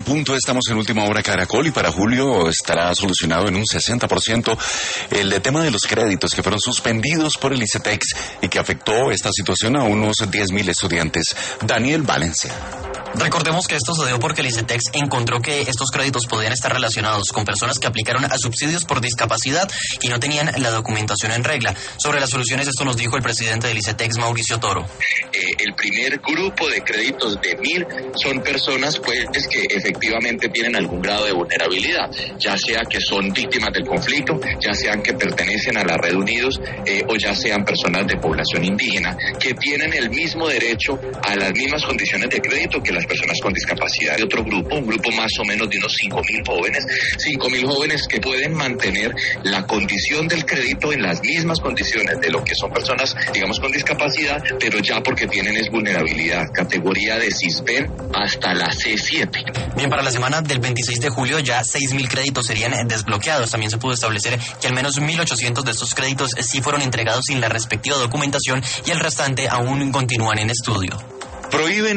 Punto, estamos en Última Hora Caracol y para julio estará solucionado en un 60% el tema de los créditos que fueron suspendidos por el ICETEX y que afectó esta situación a unos 10.000 estudiantes. Daniel Valencia. Recordemos que esto se dio porque el ICETEX encontró que estos créditos podían estar relacionados con personas que aplicaron a subsidios por discapacidad y no tenían la documentación en regla. Sobre las soluciones, esto nos dijo el presidente del ICETEX, Mauricio Toro. El primer grupo de créditos de 1.000 son personas pues que efectivamente tienen algún grado de vulnerabilidad, ya sea que son víctimas del conflicto, ya sean que pertenecen a la Red Unidos o ya sean personas de población indígena, que tienen el mismo derecho a las mismas condiciones de crédito que las personas con discapacidad. De otro grupo, un grupo más o menos de unos 5.000 jóvenes que pueden mantener la condición del crédito en las mismas condiciones de lo que son personas, digamos, con discapacidad, pero ya porque tienen es vulnerabilidad, categoría de CISBEN hasta la C7. Bien, para la semana del 26 de julio ya 6.000 créditos serían desbloqueados. También se pudo establecer que al menos 1.800 de estos créditos sí fueron entregados sin la respectiva documentación y el restante aún continúan en estudio. Prohíben